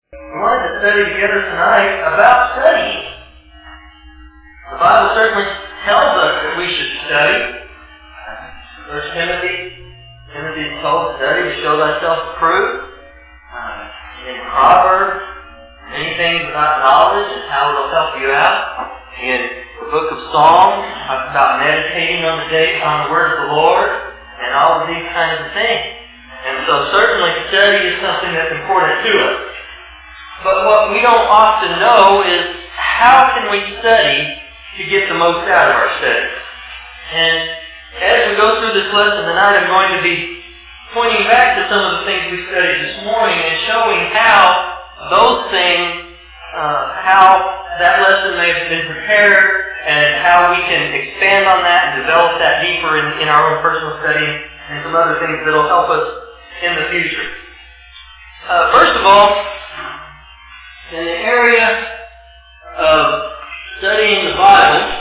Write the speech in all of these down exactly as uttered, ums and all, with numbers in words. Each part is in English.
We wanted to study together tonight about studying. The Bible certainly tells us that we should study. First Timothy, Timothy is told to study to show thyself approved. Uh, in Proverbs, many things about knowledge and how it will help you out. In the book of Psalms, talks about meditating on the day on the word of the Lord and all of these kinds of things. And so certainly study is something that's important to us. But what we don't often know is how can we study to get the most out of our study. And as we go through this lesson tonight, I'm going to be pointing back to some of the things we studied this morning and showing how those things, uh, how that lesson may have been prepared and how we can expand on that and develop that deeper in, in our own personal study and some other things that will help us in the future. Uh, first of all, in the area of studying the Bible,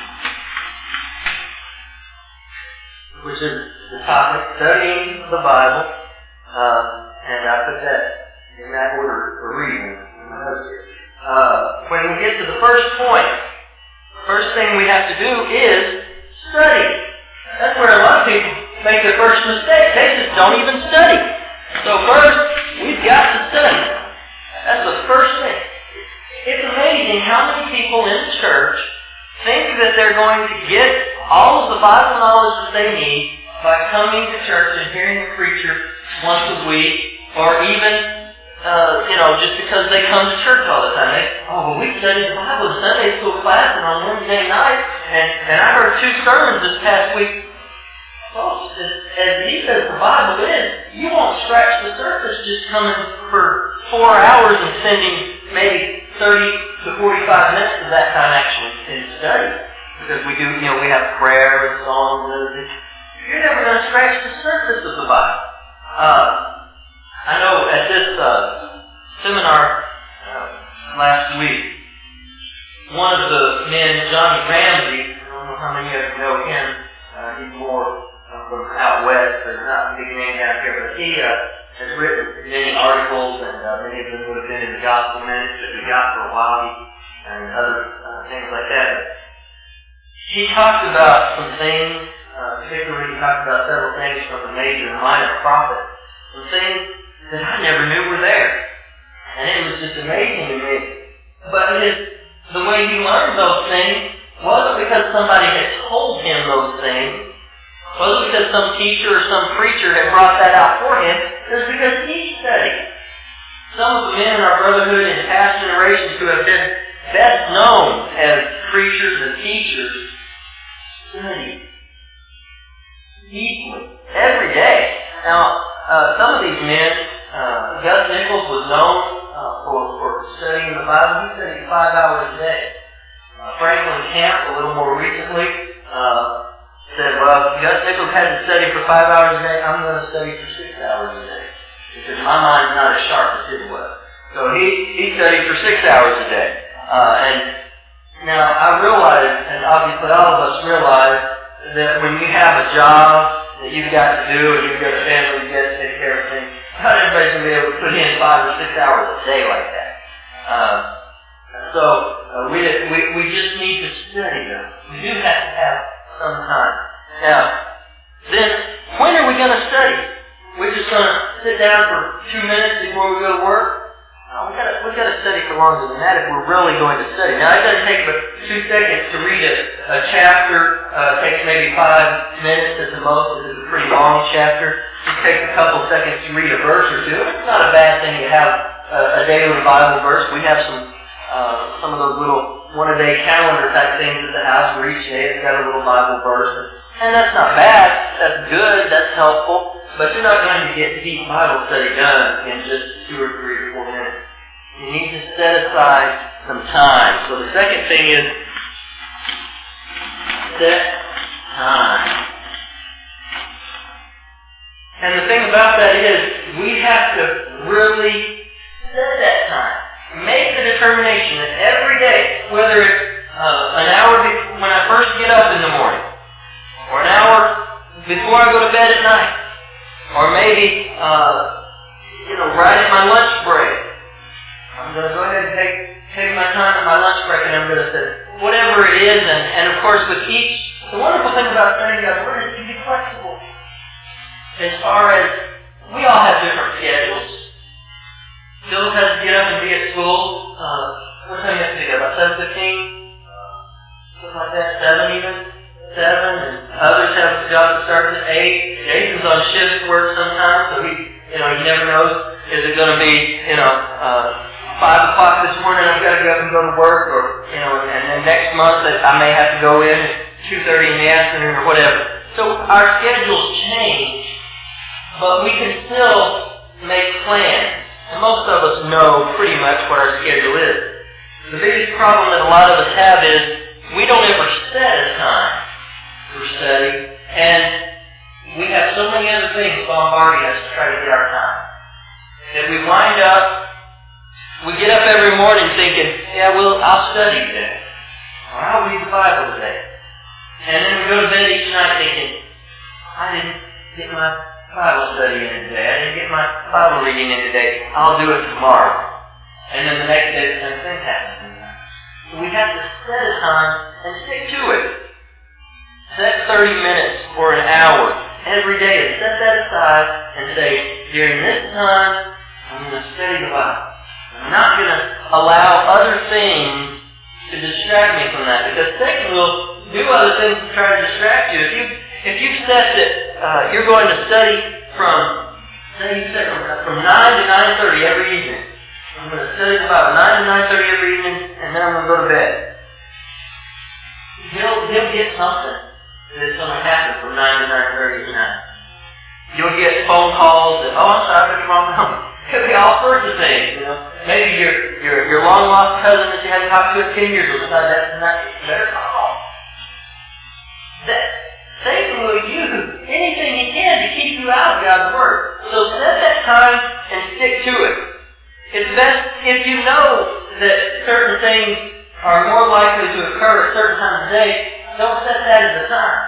which is the topic, studying the Bible, uh, and I put that in that order for reading in my notes here. Uh, when we get to the first point, the first thing we have to do is study. That's where a lot of people make their first mistake. They just don't even study. So first, we've got to study. That's the first thing. It's amazing how many people in the church think that they're going to get all of the Bible knowledge that they need by coming to church and hearing the preacher once a week, or even, uh, you know, just because they come to church all the time. They, oh, well, we studied the Bible in Sunday school class and on Wednesday night, and, and I heard two sermons this past week. Folks, as, as deep as the Bible is, you won't scratch the surface just coming for four hours and spending maybe thirty to forty-five minutes of that time actually in study. Because we do, you know, we have prayer and songs and everything. You're never going to scratch the surface of the Bible. Uh, I know at this uh, seminar uh, last week, one of the men, Johnny Ramsey, I don't know how many of you know him, uh, he's more uh, from out west, or not a big name down here, but he uh, has written many articles, and uh, many of them would have been in the Gospel Minutes that we got for a while, and other uh, things like that. He talked about some things, uh, particularly he talked about several things from the major and minor prophets, some things that I never knew were there. And it was just amazing to me. But his, the way he learned those things wasn't because somebody had told him those things, wasn't because some teacher or some preacher had brought that out for him. It was because he studied. Some of the men in our brotherhood in past generations who have been best known as preachers and teachers studied deeply every day. Now, uh, some of these men, uh, Gus Nichols was known uh, for, for studying the Bible. He studied five hours a day. Uh, Franklin Camp, a little more recently, uh, said, well, if Gus Nichols had to study for five hours a day, I'm going to study for six hours a day. Because my mind's not as sharp as his was. So he, he studied for six hours a day. Uh, and now I realize, and obviously all of us realize, that when you have a job that you've got to do, and you've got a family you've got to take care of things, not everybody's going to be able to put in five or six hours a day like that. Uh, so uh, we, we we just need to study them. We do have to have some time. Now, then, when are we going to study? We're just going to sit down for two minutes before we go to work? No, we've got to, we've got to study for longer than that if we're really going to study. Now, it doesn't take but two seconds to read a, a chapter. Uh, it takes maybe five minutes at the most. This is a pretty long chapter. It takes a couple seconds to read a verse or two. It's not a bad thing to have a, a daily Bible verse. We have some uh, some of those little one-a-day calendar type things at the house where each day it's got a little Bible verse. And that's not bad. That's good. That's helpful. But you're not going to get deep Bible study done in just two or three or four minutes. You need to set aside some time. So the second thing is set time. And the thing about that is we have to really set that time. Make the determination that every day, whether it's uh, an hour be- when I first get up in the morning, or an hour before I go to bed at night, or maybe, uh, you know, right at my lunch break, I'm going to go ahead and take, take my time at my lunch break, and I'm going to say whatever it is. And, and of course, with each, the wonderful thing about studying God's Word is to be flexible. As far as, we all have different schedules. Phyllis has to get up and be at school. Uh, what time do you have to be there? About seven fifteen? Something like that. seven even? seven. And others have a job that starts at eight. Jason's on shift work sometimes, so he, you know, he never knows. Is it going to be, you know, uh, five o'clock this morning, I've got to go up and go to work, or, you know, and then next month I may have to go in at two thirty in the afternoon or whatever. So our schedules change, but we can still make plans. And most of us know pretty much what our schedule is. The biggest problem that a lot of us have is we don't ever set a time for study, and we have so many other things bombarding us to try to get our time. That we wind up, we get up every morning thinking, yeah, well, I'll study today. Or I'll read the Bible today. And then we go to bed each night thinking, I didn't get my Bible study in today. I didn't get my Bible reading in today. I'll do it tomorrow. And then the next day the same thing happens. So we have to set a time and stick to it. Set thirty minutes or an hour every day and set that aside and say, during this time, I'm going to study the Bible. I'm not going to allow other things to distract me from that, because Satan will do other things to try to distract you. If you if you set that uh, you're going to study from say you set from, from nine to nine thirty every evening. I'm going to study the Bible nine to nine thirty every evening, and then I'm going to go to bed. He'll he'll get something that's going to happen from nine to nine thirty tonight. You'll get phone calls that, oh, I'm sorry, I got the wrong number. It could be all sorts of things, you know. Maybe your your your long lost cousin that you hadn't talked to in ten years will decide that's not better call. That Satan will use anything he can to keep you out of God's Word. So set that time and stick to it. It's best if you know that certain things are more likely to occur at certain times of day, don't set that as a time.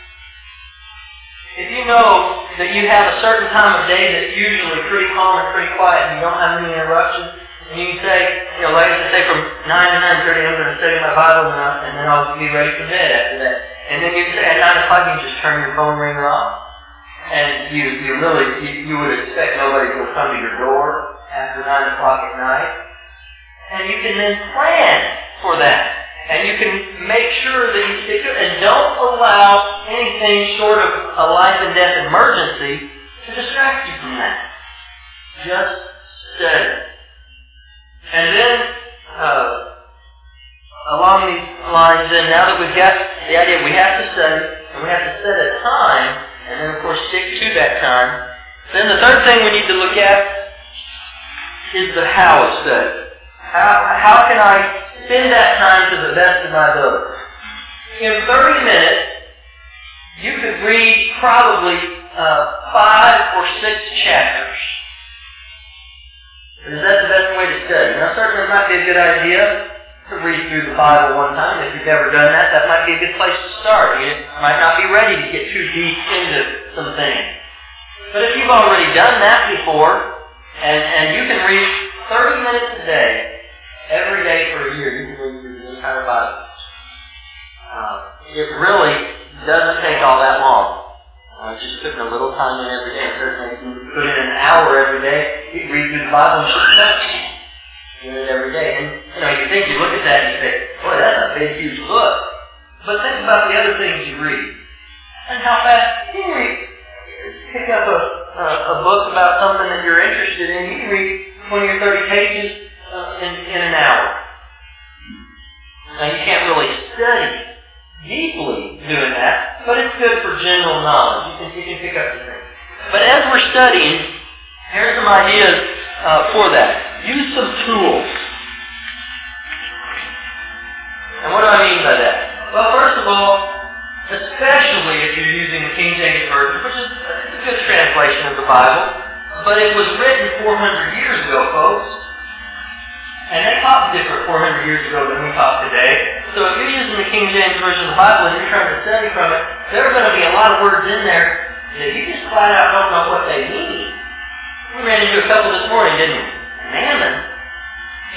If you know that you have a certain time of day that's usually pretty calm and pretty quiet and you don't have any interruptions, and you can say, you know, like I say from nine to nine thirty, I'm going to study my Bible and, and then I'll be ready for bed after that. And then you say at nine o'clock you just turn your phone ringer off. And you, you really, you, you would expect nobody will come to your door after nine o'clock at night. And you can then plan for that. And you can make sure that you stick to it. And don't allow anything short of a life and death emergency to distract you from that. Just study. And then, uh, along these lines, then, now that we've got the idea we have to study, and we have to set a time, and then, of course, stick to that time, then the third thing we need to look at is the how of study. How, how can I spend that time to the best of my ability? In thirty minutes, you could read probably uh, five or six chapters. Is that the best way to study? Now, certainly it might be a good idea to read through the Bible one time. If you've never done that, that might be a good place to start. You might not be ready to get too deep into some things. But if you've already done that before, and, and you can read thirty minutes a day, every day for a year, you can read through the entire Bible. Uh, it really doesn't take all that long. Uh, just putting a little time in every day. Certainly, if you put in an hour every day, you can read through the Bible and just study. Do it every day. And, you know, you think, you look at that and you say, boy, that's a big, huge book. But think about the other things you read. And how fast you can read. Pick up a, a, a book about something that you're interested in. You can read twenty or thirty pages uh, in, in an hour. Now, you can't really study deeply doing that, but it's good for general knowledge. You can, you can pick up the things. But as we're studying, here's some ideas uh, for that. Use some tools. And what do I mean by that? Well, first of all, especially if you're using the King James Version, which is a good translation of the Bible, but it was written four hundred years ago, folks. And they talked different four hundred years ago than we talk today. So if you're using the King James Version of the Bible and you're trying to study from it, there are going to be a lot of words in there that you just flat out don't know what they mean. We ran into a couple this morning, didn't we? Mammon.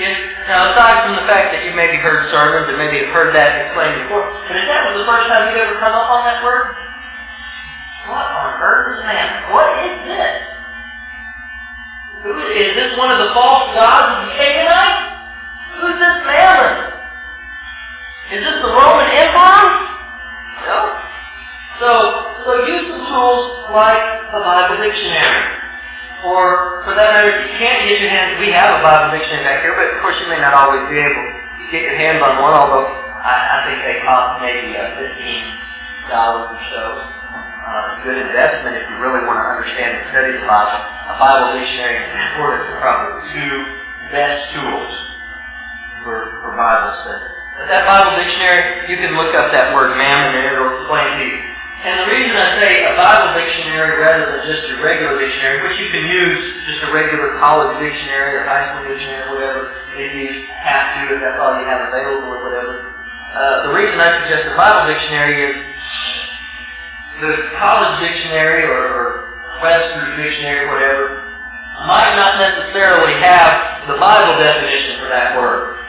Now, aside from the fact that you maybe heard sermons and maybe have heard that explained before, but if that was the first time you'd ever come up on that word, what on earth is mammon? What is this? Who is, is this one of the false gods of the Canaanites? Who's this mammon? Is this the Roman Emperor? No. So, so use some tools like a Bible dictionary. Or, for that matter, if you can't get your hands, we have a Bible dictionary back here, but of course you may not always be able to get your hands on one, although I, I think they cost maybe uh, fifteen dollars or so. Uh, a good investment if you really want to understand and study the Bible. A Bible dictionary and concordance are probably the two best tools for, for Bible study. But that Bible dictionary, you can look up that word mammon and it'll explain to you. And the reason I say a Bible dictionary rather than just a regular dictionary, which you can use just a regular college dictionary or high school dictionary or whatever, if you have to, if that's all you have available or whatever. Uh, the reason I suggest a Bible dictionary is the college dictionary or, or Webster's dictionary or whatever might not necessarily have the Bible definition for that word.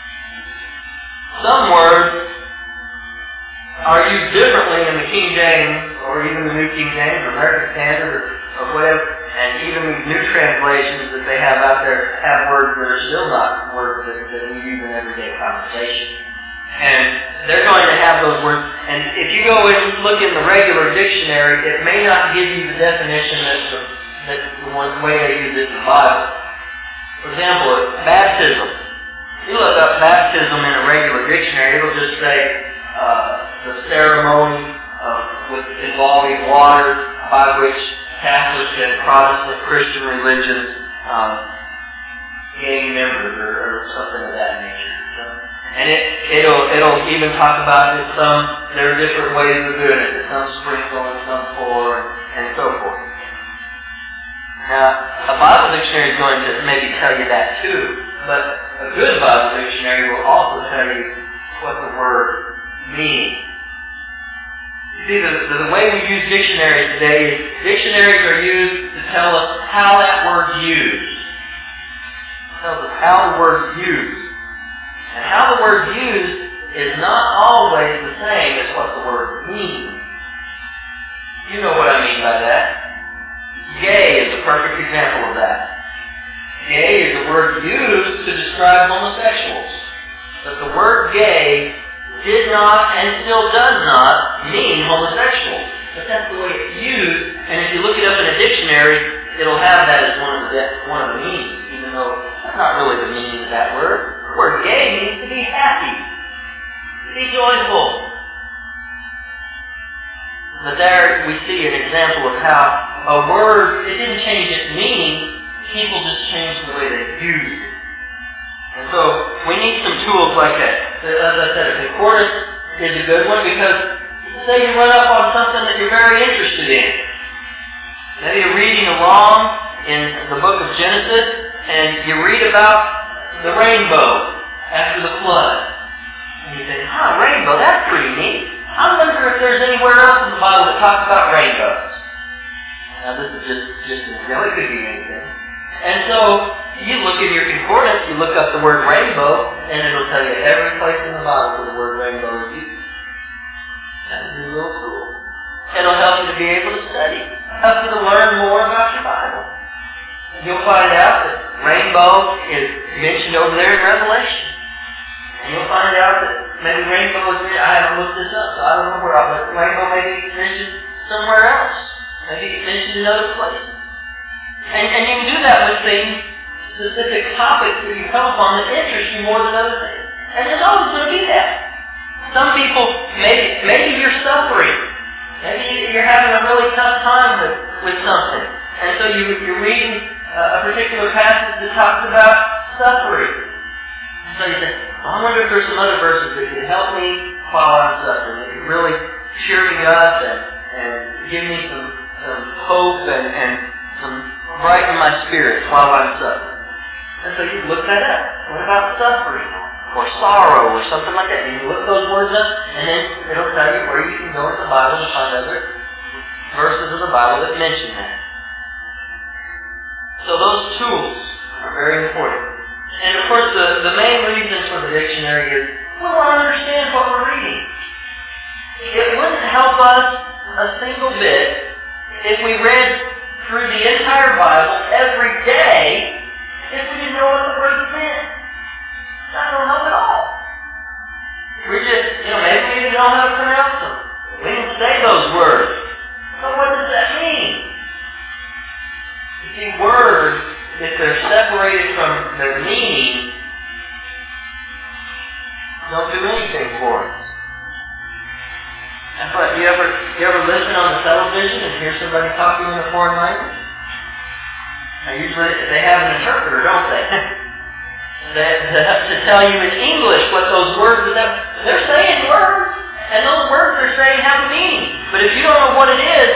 Some words are used differently in the King James, or even the New King James, or American Standard, or, or whatever, and even these new translations that they have out there have words that are still not words that, that we use in everyday conversation. And they're going to have those words, and if you go and look in the regular dictionary, it may not give you the definition that's the, that's the one way they use it in the Bible. For example, baptism. If you look up baptism in a regular dictionary, it'll just say, Uh, the ceremony of, with involving water by which Catholic and Protestant Christian religions um, gain members or, or something of that nature. So, and it, it'll it'll even talk about that some there are different ways of doing it. Some sprinkle and some pour and, and so forth. Now, a Bible dictionary is going to maybe tell you that too, but a good Bible dictionary will also tell you what the word means. You see, the, the, the way we use dictionaries today is dictionaries are used to tell us how that word's used. It tells us how the word's used. And how the word's used is not always the same as what the word means. You know what I mean by that. Gay is a perfect example of that. Gay is a word used to describe homosexuals. But the word gay did not and still does not mean homosexual. But that's the way it's used, and if you look it up in a dictionary, it'll have that as one of the one of the meanings, even though that's not really the meaning of that word. The word gay means to be happy, to be joyful. But there we see an example of how a word, it didn't change its meaning, people just changed the way they used it. And so we need some tools like that. As I said, a concordance is a good one because say you run up on something that you're very interested in. Maybe you're reading along in the book of Genesis and you read about the rainbow after the flood. And you think, huh, rainbow, that's pretty neat. I wonder if there's anywhere else in the Bible that talks about rainbows. Now this is just, just an example. It could be anything. And so you look in your concordance, you look up the word rainbow, and it'll tell you every place in the Bible where the word rainbow is used. That's a little cool. It'll help you to be able to study. Help you to learn more about your Bible. You'll find out that rainbow is mentioned over there in Revelation. And you'll find out that maybe rainbow is mentioned. I haven't looked this up, so I don't know where, but rainbow may be mentioned somewhere else. Maybe it's mentioned in other places. And, and you can do that with things, specific topics that you come upon that interest you more than other things. And there's always going to be that. Some people, maybe maybe you're suffering. Maybe you're having a really tough time with, with something. And so you, you're reading uh, a particular passage that talks about suffering. And so you think, well, I wonder if there's some other verses that can help me while I'm suffering. That can really cheer me up and, and give me some, some hope and, and some brighten my spirits while I'm suffering. And so you look that up. What about suffering? Or sorrow, or something like that. You look those words up, and then it'll tell you where you can go in the Bible and find other verses of the Bible that mention that. So those tools are very important. And of course, the, the main reason for the dictionary is we want to understand what we're reading. It wouldn't help us a single bit if we read through the entire Bible every day if we didn't know what the words meant. It's not going to help at all. We just, you know, maybe we even know how to pronounce them. We can say those words. But what does that mean? You see, words, if they're separated from their meaning, don't do anything for us. That's why, you ever, you ever listen on the television and hear somebody talking in a foreign language? Now usually they have an interpreter, don't they? they, they have to tell you in English what those words are. They're saying words, and those words they're saying have a meaning. But if you don't know what it is,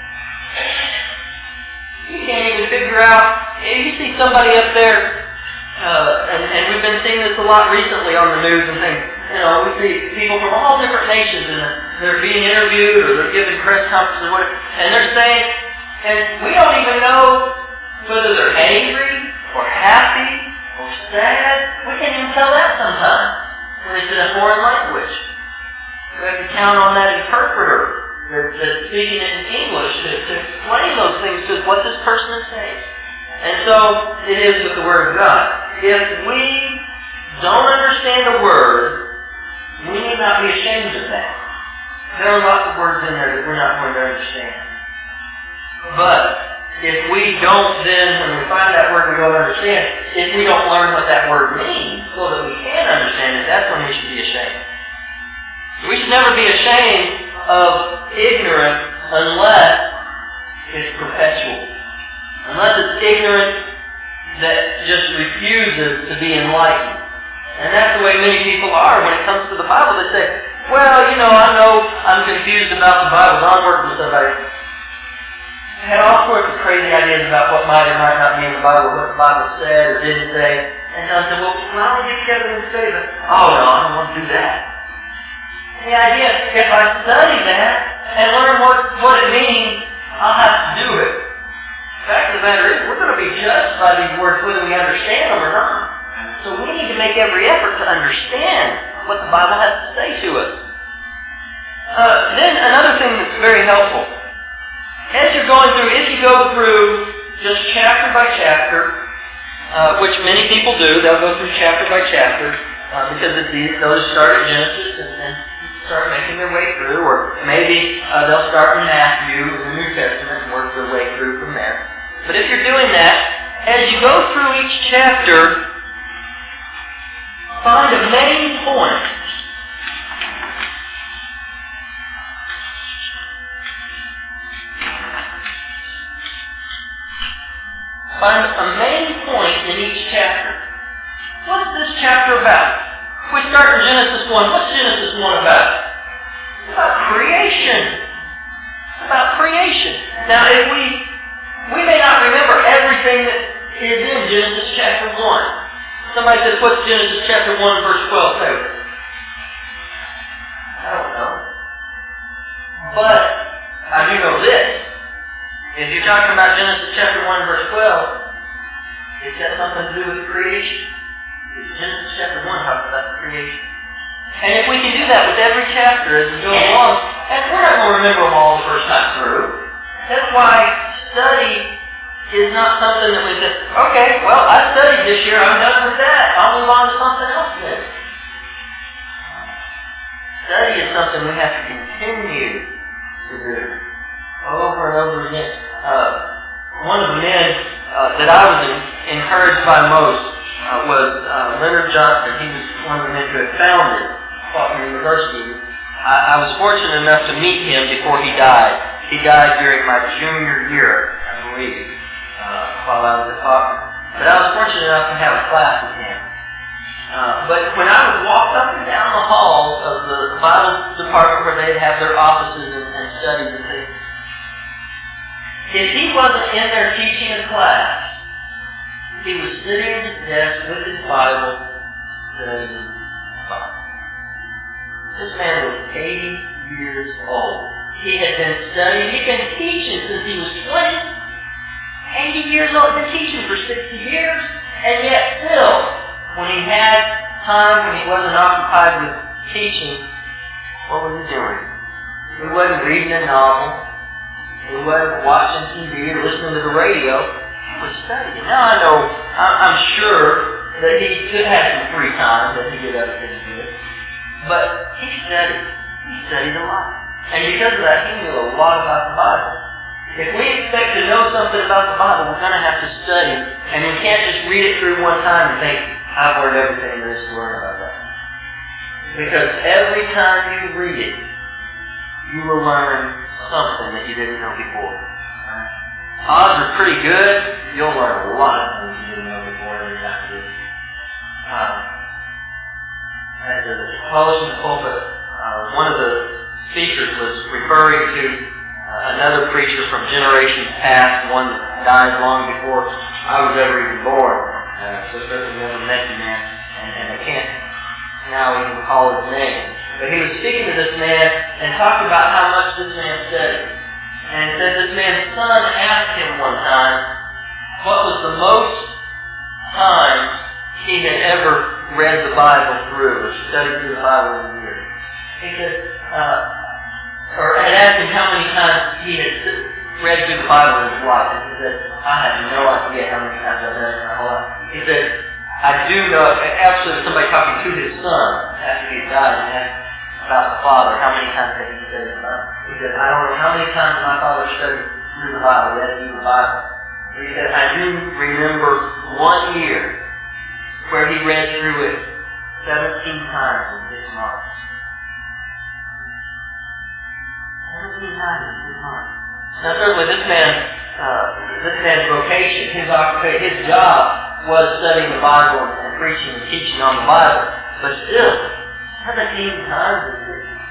you can't even figure out. You see somebody up there, uh, and, and we've been seeing this a lot recently on the news and things. You know, we see people from all different nations, and they're being interviewed or they're giving press conferences or whatever, and they're saying, and we don't even know whether they're angry or happy or sad. We can't even tell that sometimes when it's in a foreign language. We have to count on that interpreter that, that's speaking in English to, to explain those things to what this person is saying. And so it is with the Word of God. If we don't understand a word, we need not be ashamed of that. There are lots of words in there that we're not going to understand. But if we don't then, when we find that word we don't understand, if we don't learn what that word means so that we can understand it, that's when we should be ashamed. We should never be ashamed of ignorance unless it's perpetual. Unless it's ignorance that just refuses to be enlightened. And that's the way many people are when it comes to the Bible. They say, well, you know, I know I'm confused about the Bible. I'm working with somebody. I had all sorts of crazy ideas about what might or might not be in the Bible, what the Bible said or didn't say. And I said, well, why don't we get together and say that? Oh, no, I don't want to do that. And the idea is, if I study that and learn what, what it means, I'll have to do it. The fact of the matter is, we're going to be judged by these words whether we understand them or not. So we need to make every effort to understand what the Bible has to say to us. Uh, then another thing that's very helpful. As you're going through, if you go through just chapter by chapter, uh, which many people do, they'll go through chapter by chapter, uh, because it's easy. They'll just start at Genesis and then start making their way through, or maybe uh, they'll start in Matthew in the New Testament and work their way through from there. But if you're doing that, as you go through each chapter, find a main point. Find a main point in each chapter. What's this chapter about? If we start in Genesis one, what's Genesis one about? It's about creation. It's about creation. Now, if we we may not remember everything that is in Genesis chapter one. Somebody says, what's Genesis chapter one, verse twelve say? I don't know. But I do know this. If you're talking about Genesis chapter one, verse twelve, it's got something to do with creation. Genesis chapter one talks about creation. And if we can do that with every chapter as we go along, and we're not going to remember them all the first time through. That's why study is not something that we say, okay, well, I studied this year, I'm done with that. I'll move on to something else then. Study is something we have to continue to do over and over again. Uh, one of the men uh, that I was in, encouraged by most uh, was uh, Leonard Johnson. He was one of the men who had founded Faulkner University. I, I was fortunate enough to meet him before he died. He died during my junior year, I believe, uh, while I was at Faulkner. But I was fortunate enough to have a class with him. Uh, but when I would walk up and down the halls of the Bible department where they'd have their offices and, and studies and things, if he wasn't in there teaching a class, he was sitting at his desk with his Bible, studying the Bible. This man was eighty years old. He had been studying, he'd been teaching since he was twenty. eighty years old, he'd been teaching for sixty years, and yet still, when he had time when he wasn't occupied with teaching, what was he doing? He wasn't reading a novel. He wasn't watching T V or listening to the radio. He was studying. Now I know, I'm sure that he could have some free time that he did other things with. But he studied. He studied a lot. And because of that, he knew a lot about the Bible. If we expect to know something about the Bible, we're going to have to study. And we can't just read it through one time and think, I've learned everything there is to learn about that. Because every time you read it, you will learn something that you didn't know before. Odds are pretty good. You'll learn a lot of things you didn't know before every time you read it. Um, at the college in the pulpit, uh, one of the speakers was referring to uh, another preacher from generations past, one that died long before I was ever even born. Uh, so certainly never met the man, and, and I can't now even call his name. But he was speaking to this man and talked about how much this man studied. And said this man's son asked him one time what was the most time he had ever read the Bible through, or studied through the Bible in a year. He said, uh, or had asked him how many times he had read through the Bible in his life. And he said, I have no idea how many times I've read it in my whole life. He said, I do know, actually somebody talking to his son after he died and asked about the father, how many times had he studied the Bible? He said, I don't know how many times my father studied through the Bible, read through the Bible. He said, I do remember one year where he read through it seventeen times in six months. seventeen times in six months. Now certainly this man, uh, this man's vocation, his occupation, his job was studying the Bible and preaching and teaching on the Bible. But still, seventeen times in six months.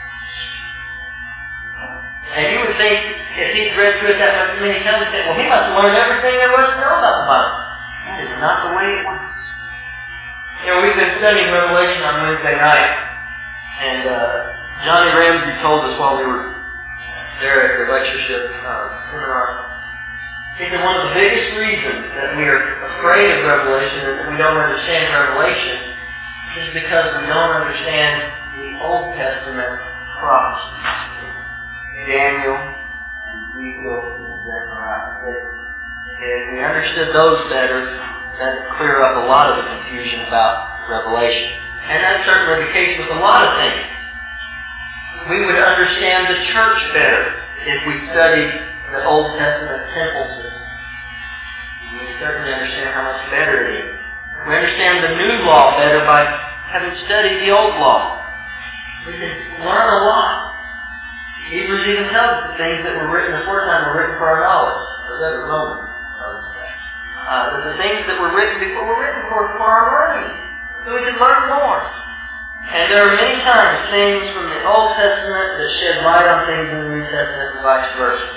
And you would think, if he'd read through it that much many times, you'd think, well, he must have learned everything there was to know about the Bible. That is not the way it works. You know, we've been studying Revelation on Wednesday night, and uh, Johnny Ramsey told us while we were there at the lectureship uh, seminar, he said one of the biggest reasons that we are afraid of Revelation and that we don't understand Revelation is because we don't understand the Old Testament prophecies. Daniel, Ezekiel, and Zechariah. If we understood those better, that would clear up a lot of the confusion about Revelation. And that's certainly the case with a lot of things. We would understand the church better if we studied the Old Testament temple system. We would certainly understand how much better it is. We understand the new law better by having studied the old law. We can learn a lot. Hebrews even tells us the things that were written aforetime were written for our knowledge. Or that are Romans. Uh, the things that were written before were written for, for our learning. So we can learn more. And there are many times things from the Old Testament that shed light on things in the New Testament and vice versa.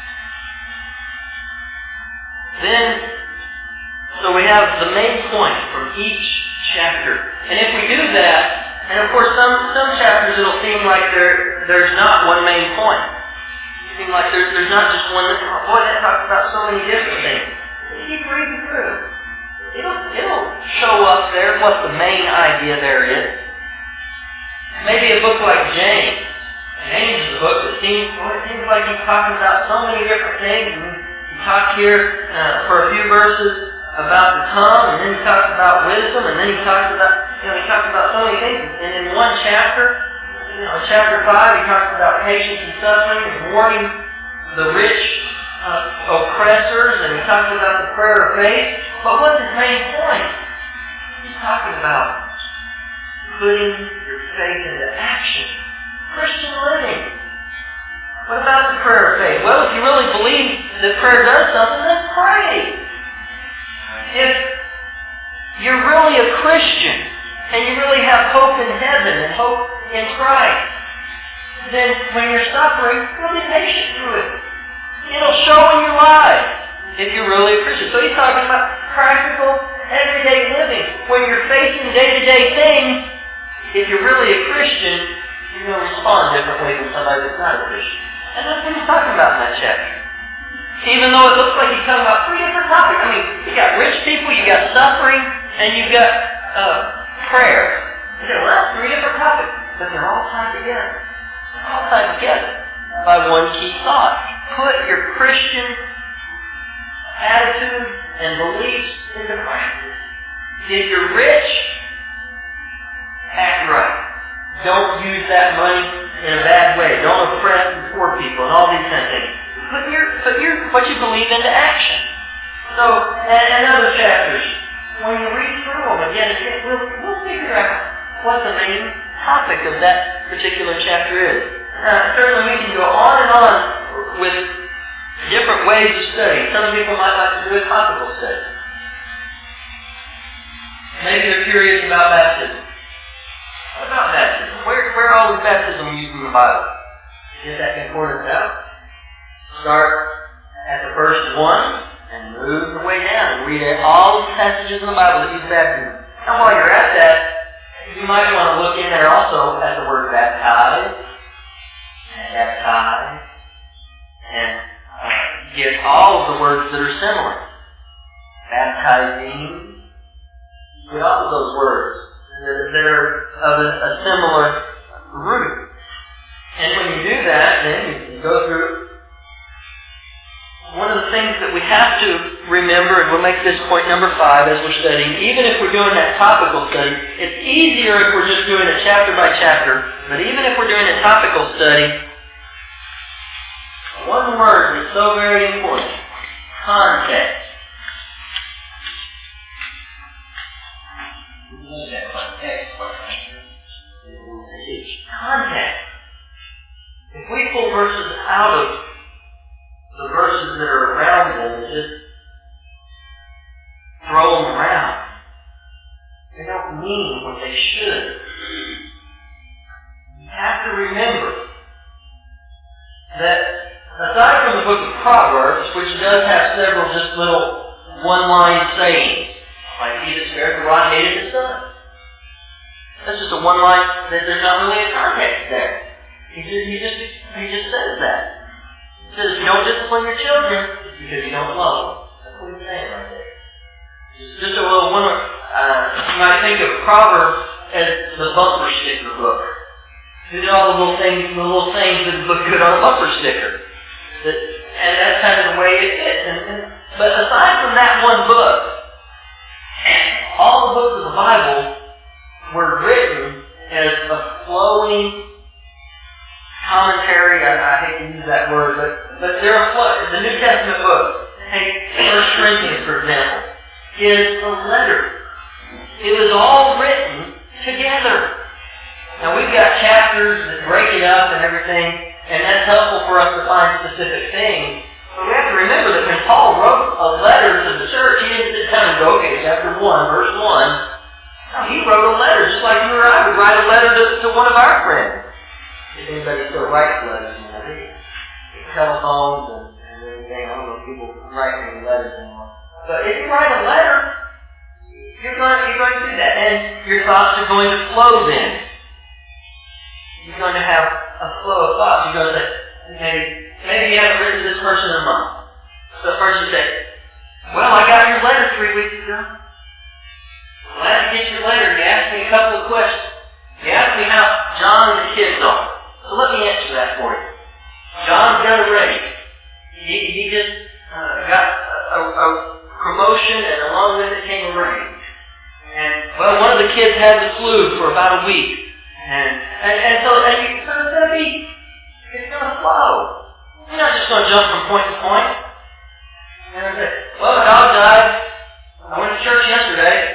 Then, so we have the main point from each chapter. And if we do that, and of course, some, some chapters it'll seem like there there's not one main point. It seems like there's, there's not just one, oh boy, that talks about so many different things. You keep reading through. It'll, it'll show up there what the main idea there is. Maybe a book like James. James is a book that seems, well, it seems like he's talking about so many different things. And he talks here uh, for a few verses about the tongue, and then he talks about wisdom, and then he talks about, you know, he talks about so many things. And in one chapter, you know, chapter five, he talks about patience and suffering and warning the rich uh, oppressors, and he talks about the prayer of faith. But what's his main point? He's talking about putting your faith into action. Christian living. What about the prayer of faith? Well, if you really believe that prayer does something, then pray. If you're really a Christian and you really have hope in heaven and hope in Christ, then when you're suffering, you'll be patient through it. It'll show in your life if you're really a Christian. So he's talking about practical, everyday living. When you're facing day-to-day things, if you're really a Christian, you're going to respond differently than somebody that's not a Christian. And that's what he's talking about in that chapter. Even though it looks like he's talking about three different topics. I mean, you got rich people, you got suffering, and you've got uh, prayer. You say, well, that's three different topics, but they're all tied together. They're all tied together by one key thought. Put your Christian attitude and beliefs into practice. If you're rich, act right. Don't use that money in a bad way. Don't oppress the poor people and all these kind of things. Put your, put your, what you believe into action. So, and, and other chapters, when you read through them again, again we'll, we'll figure out what the main topic of that particular chapter is. Uh, certainly we can go on and on with different ways of studying. Some people might like to do a topical study. Maybe they're curious about baptism. What about baptism? Where, where all is baptism used in the Bible? Get that concordance out. Start at the first one and move the way down and read all the passages in the Bible that use baptism. And while you're at that, you might want to look in there also at the word baptize and baptize and uh, get all of the words that are similar. Baptizing. Get all of those words that are of a, a similar root. And when you do that, then you can go through. One of the things that we have to remember, and we'll make this point number five as we're studying, even if we're doing that topical study, it's easier if we're just doing it chapter by chapter, but even if we're doing a topical study, one word is so very important. Context. Context. If we pull verses out of the verses that are around them and just throw them around, they don't mean what they should. You have to remember that aside from the book of Proverbs, which does have several just little one-line sayings, like he that spared the rod hated his son. That's just a one-line, that there's not really a context there. He just, he just, he just says that. He says, if you don't discipline your children, it's because you don't love them. That's what he's saying right there. Just a little one, uh, you might think of Proverbs as the bumper sticker book. These are all the little things, the little things that look good on a bumper sticker. That, and that's kind of the way it fits. And, and, but aside from that one book, all the books of the Bible were written as a flowing commentary. I, I hate to use that word, but, but they're a flow. The New Testament book, take First Corinthians, for example, is a letter. It was all written together. Now we've got chapters that break it up and everything, and that's helpful for us to find specific things. But we have to remember that when Paul wrote a letter to the church, he didn't sit down and go, okay, chapter one, verse one. No, he wrote a letter, just like you or I would write a letter to, to one of our friends. If anybody still writes letters, you know, they telephones and, and everything. I don't know if people write any letters anymore. But if you write a letter, you're going, you're going to do that. And your thoughts are going to flow then. You're going to have a flow of thoughts. You're going to say, maybe, maybe you haven't written to this person in a month. So first you say, well, I got your letter three weeks ago. Glad to get your letter. You asked me a couple of questions. You asked me how John and the kids are. So let me answer that for you. John's got a raise. He, he just uh, got a, a promotion, and along with it came a raise. And, well, one of the kids had the flu for about a week. And, and, and so, and you, so it's going to be, it's going to flow. You're not just going to jump from point to point. And I say, well, the dog died. I went to church yesterday.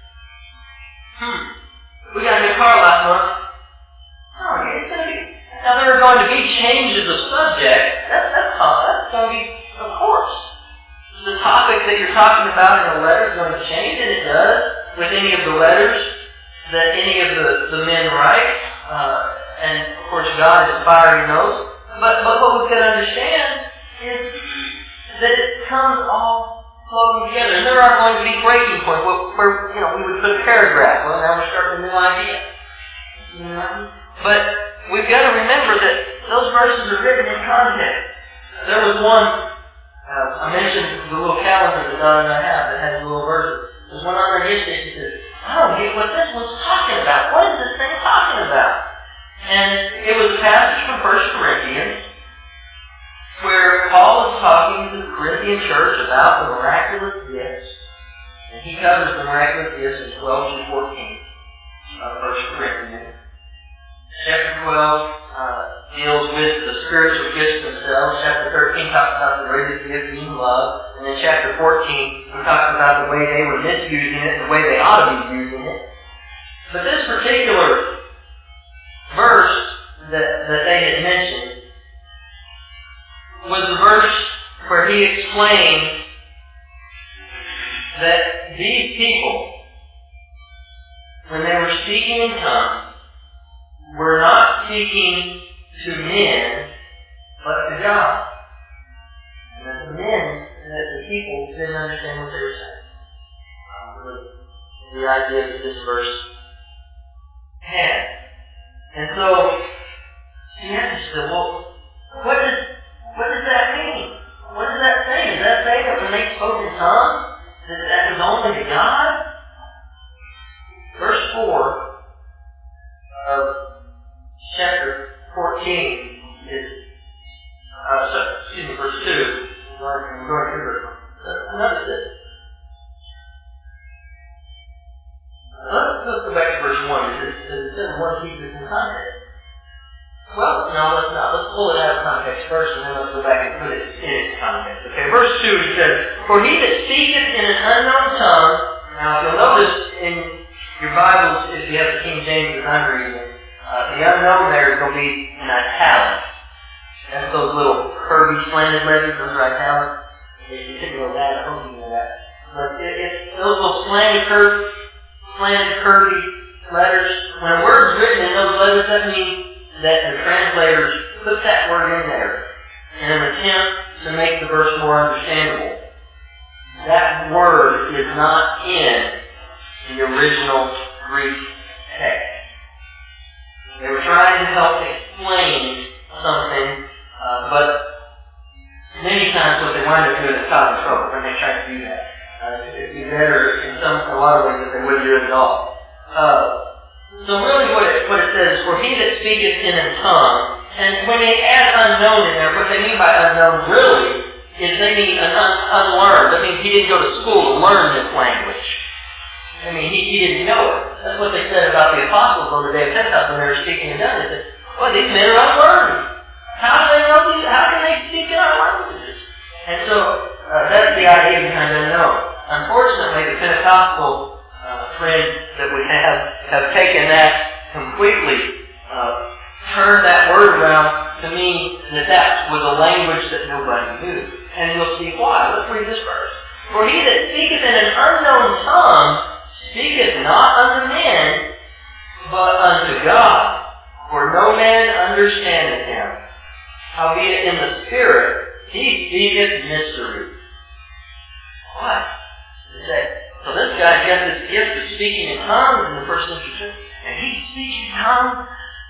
Hmm. We got a new car last month. Oh, it's going to be... Now, there are going to be changes of subject. That's, that's, that's going to be, of course. The topic that you're talking about in a letter is going to change, and it does, with any of the letters that any of the, the men write. Uh, and, of course, God is inspiring those. But, but what we've got to understand is that it comes all flowing together. And there are going to be breaking points where, where, you know, we would put a paragraph. Well, now we're starting a new idea. You know? But we've got to remember that those verses are written in context. There was one, uh, I mentioned the little calendar that Don and I have that has little verses. There's one on their history that says, I don't get what this one's talking about. What is this thing talking about? And it was a passage from First Corinthians where Paul is talking to the Corinthian church about the miraculous gifts. And he covers the miraculous gifts in twelve to fourteen of First Corinthians. Chapter twelve uh, deals with the spiritual gifts themselves. Chapter thirteen talks about the greatest gift being love. And then chapter fourteen he talks about the way they were misusing it and the way they ought to be using it. But this particular verse that, that they had mentioned was the verse where he explained that these people, when they were speaking in tongues, were not speaking to men, but to God. And that the men, and that the people didn't understand what they were saying. Um, the, the idea that this verse had. And so, you have to say, well, what does, what does that mean? What does that say? Does that say that when they spoke in tongues, that that was only to God? Verse four of chapter fourteen is, uh, so, excuse me, verse two. I'm going through verse one. Notice this. Let's, let's go back to verse one. It says one keeps it in context. Well, no, let's not. Let's pull it out of context first, and then let's go back and put it in its context. Okay, verse two, he says, For he that speaketh in an unknown tongue, now if you'll notice in your Bibles, if you have the King James as I'm reading it, uh, the unknown there is going to be in italics. That's those little curvy, slanted letters, those are italics. If you didn't know that, I hope you know that. But it, it, those little slanted, curvy, slanted, curvy letters, when a word's written in those letters, that means that the translators put that word in there in an attempt to make the verse more understandable. That word is not in the original Greek text. They were trying to help explain something, uh, but many times what they wind up doing is causing trouble when they try to do that. Uh, it'd be better in some, a lot of ways if they wouldn't do it at all. Uh, So really what it, what it says is, For he that speaketh in a tongue, and when they add unknown in there, what they mean by unknown really is they mean an un, unlearned. That means he didn't go to school to learn this language. I mean, he, he didn't know it. That's what they said about the apostles on the day of Pentecost when they were speaking in tongues. They said, well, these men are unlearned. How do they know these, how can they speak in our languages? And so uh, that's the idea behind unknown. Unfortunately, the Pentecostal Uh, friends that we have have taken that completely, uh, turned that word around to mean that that was a language that nobody knew. And you'll see why. Let's read this verse. For he that speaketh in an unknown tongue speaketh not unto men, but unto God. For no man understandeth him. Howbeit in the Spirit he speaketh mysteries. What? He said, so this guy got this gift of speaking in tongues in the first century, and he's speaking in tongues,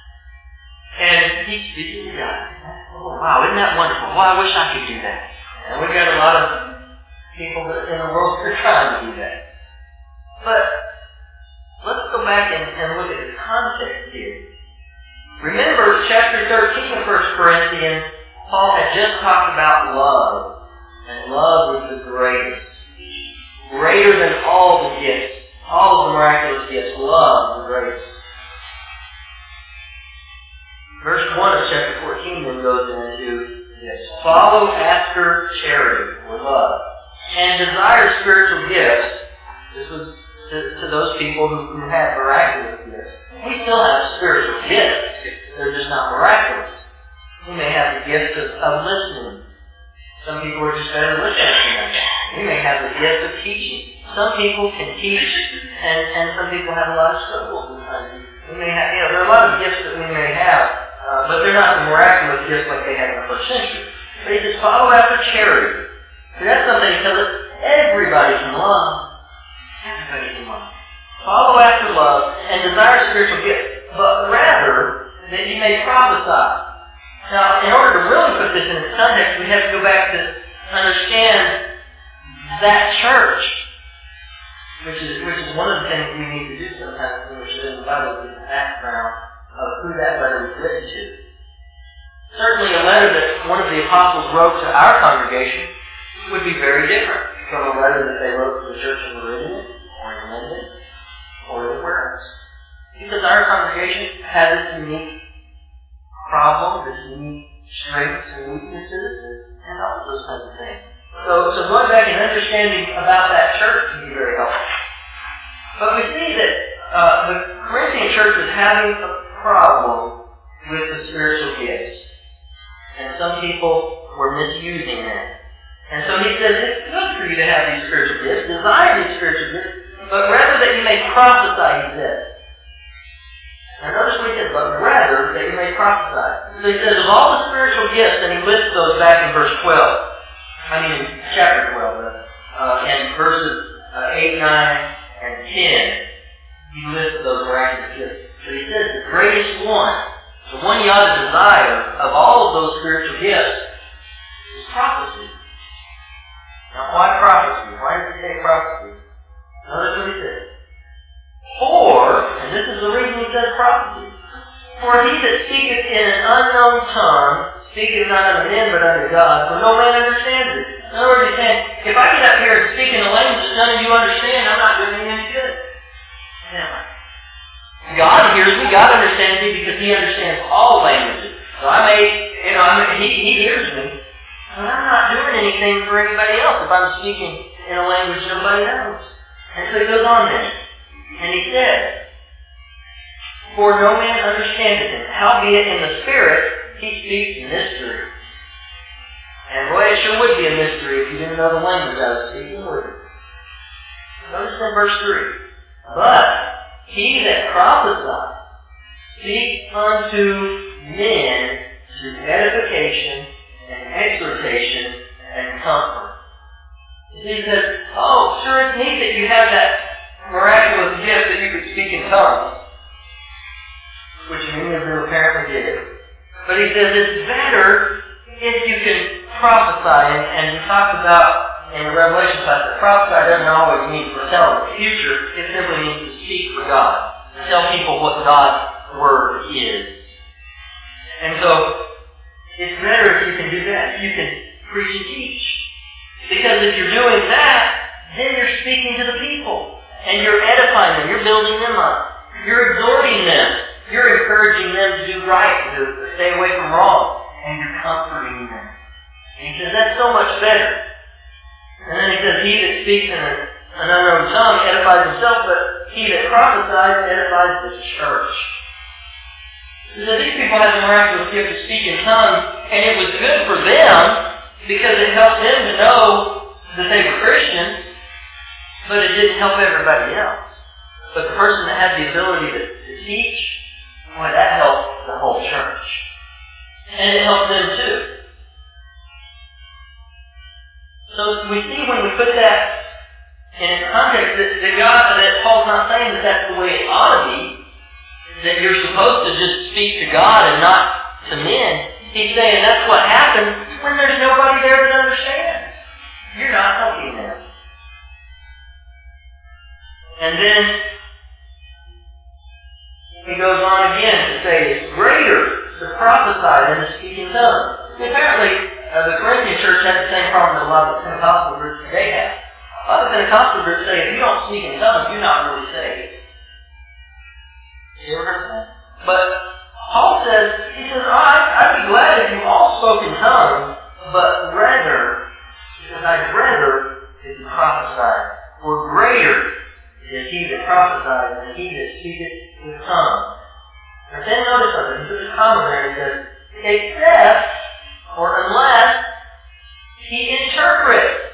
and he's speaking to God. Oh, wow, isn't that wonderful? Well, I wish I could do that. And we've got a lot of people that in the world who are trying to do that. But let's go back and, and look at the context here. Remember, chapter thirteen of First Corinthians, Paul had just talked about love, and love was the greatest. Greater than all the gifts, all of the miraculous gifts, love the greatest. Verse one of chapter fourteen then goes into this. Follow after charity, or love, and desire spiritual gifts. This was to, to those people who, who had miraculous gifts. We still have spiritual gifts. They're just not miraculous. We may have the gift of, of listening. Some people are just better listeners than that. We may have the gift of teaching. Some people can teach, and, and some people have a lot of struggles with time. We may have, you know, there are a lot of gifts that we may have, uh, but they're not the miraculous gifts like they had in the first century. But he says, follow after charity. See, that's something he tells us, everybody can love. Everybody can love. Follow after love and desire spiritual gifts, but rather that you may prophesy. Now, in order to really put this in its context, we have to go back to understand that church. which is which is one of the things we need to do sometimes when we're studying the Bible, is background of who that letter was written to. Certainly a letter that one of the apostles wrote to our congregation would be very different from a letter that they wrote to the church in Meridian or in London or anywhere else. Because our congregation has its unique problems, its unique strengths and weaknesses, and all of those kinds of things. So, so going back and understanding about that church can be very helpful. But we see that uh, the Corinthian church is having a problem with the spiritual gifts. And some people were misusing them. And so he says, it's good for you to have these spiritual gifts, desire these spiritual gifts, but rather that you may prophesy, he says. Now notice what he says, but rather that you may prophesy. So he says, of all the spiritual gifts, and he lists those back in verse twelve. I mean, chapter twelve, uh, and verses uh, eight, nine, and ten. He lists those miraculous gifts. So he says, the greatest one, the one you ought to desire of all of those spiritual gifts, is prophecy. Now, why prophecy? Why does he say prophecy? Notice what he says. For, and this is the reason he says prophecy, for he that speaketh in an unknown tongue speaketh not unto men but unto God, for no man understands it. In other words, he's saying, if I get up here and speak in a language that none of you understand, I'm not doing you any good. Now, God hears me, God understands me because he understands all languages. So I may, you know, I may, he, he hears me, but I'm not doing anything for anybody else if I'm speaking in a language nobody knows. And so he goes on there. And he says, for no man understandeth him, howbeit in the Spirit he speaks mystery. And boy, it sure would be a mystery if you didn't know the language I was speaking, would it? Notice in verse three. But he that prophesies speaks unto men to edification and exhortation and comfort. He says, oh, sure it's neat that you have that miraculous gift that you could speak in tongues, which many of them apparently did. But he says it's better if you can prophesy, and, and we talked about in the Revelation class that prophesy doesn't always mean foretell the future. It simply means to speak for God, to tell people what God's Word is. And so it's better if you can do that. You can preach and teach. Because if you're doing that, then you're speaking to the people. And you're edifying them. You're building them up. You're exhorting them. You're encouraging them to do right, to stay away from wrong. And you're comforting them. And he says, that's so much better. And then he says, he that speaks in an unknown tongue edifies himself, but he that prophesies edifies the church. He said, these people had the miraculous gift to speak in tongues, and it was good for them because it helped them to know that they were Christians. But it didn't help everybody else. But the person that had the ability to, to teach, boy, that helped the whole church. And it helped them too. So we see when we put that in a context that, that God, that Paul's not saying that that's the way it ought to be, that you're supposed to just speak to God and not to men. He's saying that's what happens when there's nobody there that understands. You're not helping them. And then he goes on again to say it's greater to prophesy than to speak in tongues. Apparently, uh, the Corinthian church had the same problem that a lot of the Pentecostal groups today have. A lot of Pentecostal groups say if you don't speak in tongues, you're not really saved. You ever heard that? But Paul says, he says, oh, I'd, I'd be glad if you all spoke in tongues, but rather, he says, I'd rather if you prophesy, or greater is he that prophesies than he that speaketh in tongues. But then notice something. He puts a comma there and he says, except or unless he interprets.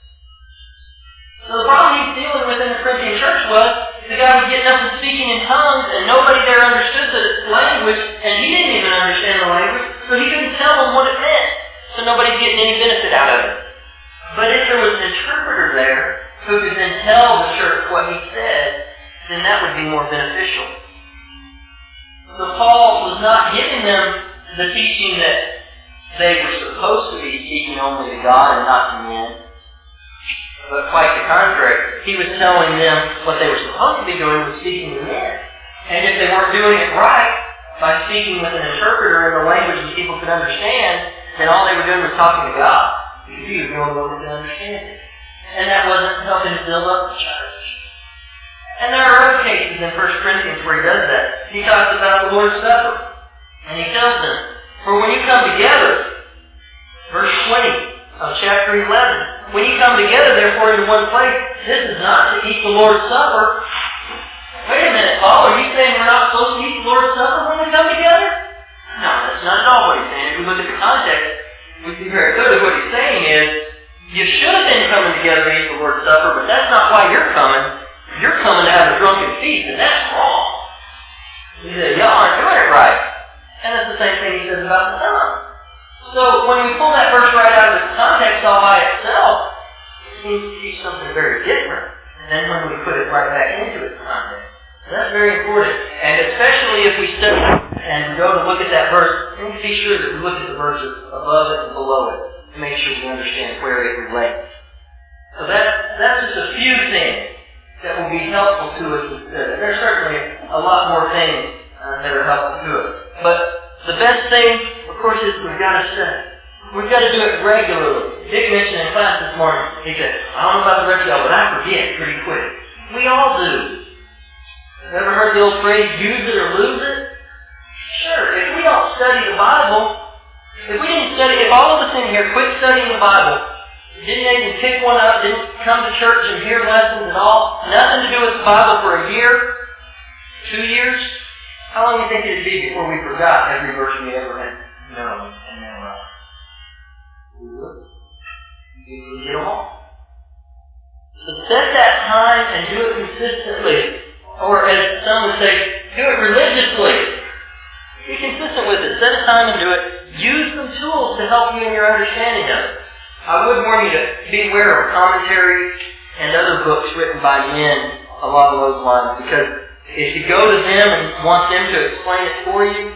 So the problem he's dealing with in the Corinthian church was the guy was getting up and speaking in tongues and nobody there understood the language and he didn't even understand the language, so he couldn't tell them what it meant. So nobody's getting any benefit out of it. But if there was an interpreter there who could then tell the church what he said, then that would be more beneficial. So Paul was not giving them the teaching that they were supposed to be speaking only to God and not to men. but quite the contrary. He was telling them what they were supposed to be doing was speaking to men. And if they weren't doing it right, by speaking with an interpreter in the language that people could understand, then all they were doing was talking to God. Because he was the only one who could understand it. And that wasn't helping to build up the church. And there are other cases in First Corinthians where he does that. He talks about the Lord's Supper. And he tells them, for when you come together, verse twenty of chapter eleven, when you come together, therefore, into one place, this is not to eat the Lord's Supper. Wait a minute, Paul, are you saying we're not supposed to eat the Lord's Supper when we come together? No, that's not at all what he's saying. If we look at the context, we see very clearly what he's saying is, you should have been coming together to eat the Lord's Supper, but that's not why you're coming. You're coming to have a drunken feast, and that's wrong. He said, y'all aren't doing it right. And that's the same thing he says about the Son. So when we pull that verse right out of its context all by itself, it seems to teach something very different than when we put it right back into its context. So that's very important. And especially if we study and go to look at that verse, we need to be sure that we look at the verses above it and below it to make sure we understand where it relates. So that, that's just a few things that will be helpful to us. There's certainly a lot more things uh, that are helpful to us. But the best thing, of course, is we've got to study. We've got to do it regularly. Dick mentioned in class this morning, he said, I don't know about the rest of y'all, but I forget pretty quick. We all do. Ever heard the old phrase, use it or lose it? Sure, if we don't study the Bible, if we didn't study, if all of us in here quit studying the Bible, didn't even pick one up, didn't come to church and hear lessons at all, nothing to do with the Bible for a year, two years, how long do you think it would be before we forgot every verse we ever had? No, and memorized. We would. We would get them all. So set that time and do it consistently. Or as some would say, do it religiously. Be consistent with it. Set a time and do it. Use some tools to help you in your understanding of it. I would warn you to be aware of commentaries and other books written by men along those lines, because if you go to them and want them to explain it for you,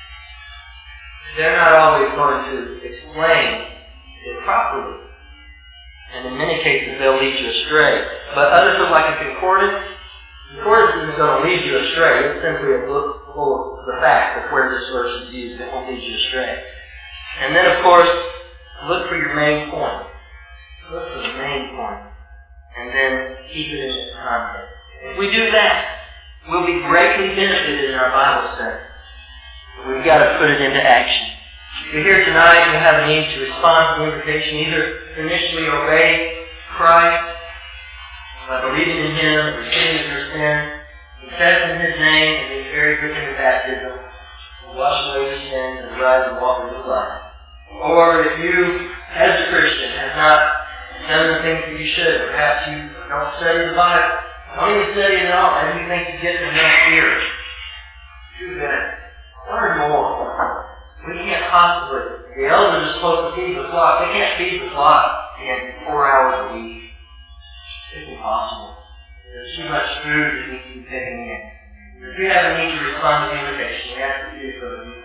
they're not always going to explain it properly. And in many cases, they'll lead you astray. But others are like a concordance. Concordance isn't going to lead you astray. It's simply a book full of the facts of where this verse is used. It won't lead you astray. And then, of course, look for your main point. Look for the main point. And then keep it in its context. If we do that, we'll be greatly benefited in our Bible study. We've got to put it into action. If you're here tonight and you have a need to respond to the invitation, either initially obey Christ by believing in Him, repenting of your sins, confessing His name, and being buried with Him in baptism, wash away your sins and rise and walk in His life. Or if you, as a Christian, have not done the things that you should, perhaps you don't study the Bible, don't even study it at all, maybe you think you get enough here. Do that. Learn more. We can't possibly, the elders are supposed to feed the flock. They can't feed the flock in four hours a week. It's impossible. There's too much food that needs to be taken in. If you have a need to respond to the invitation, we ask that you do so.